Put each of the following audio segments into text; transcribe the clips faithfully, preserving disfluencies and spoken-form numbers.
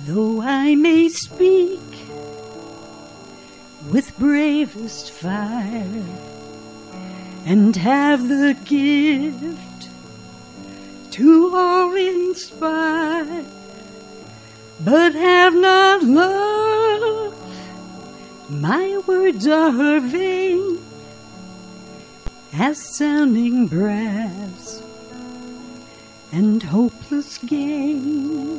Though I may speak with bravest fire and have the gift to all inspire, but have not love, my words are vain as sounding brass and hopeless gain.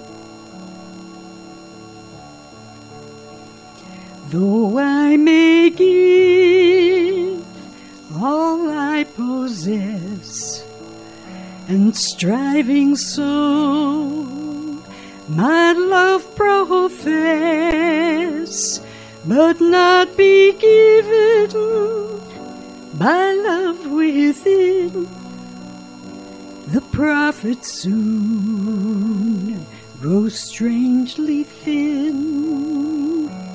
Though I may give all I possess, and striving so my love profess, but not be given by love within, the profit soon grows strangely thin.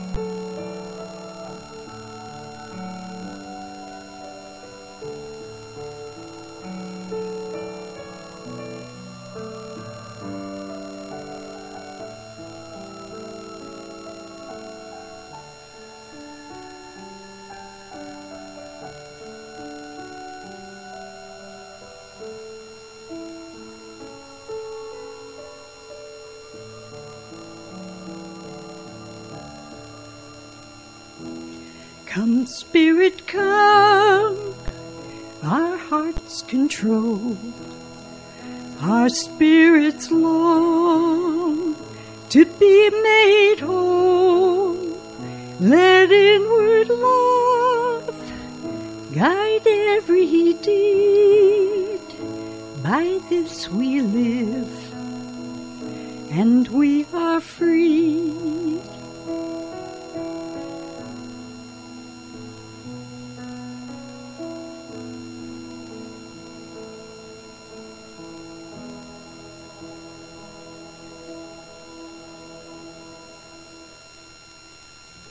Come, Spirit, come, our hearts control, our spirits long to be made whole. Let inward love guide every deed. By this we live, and we are free.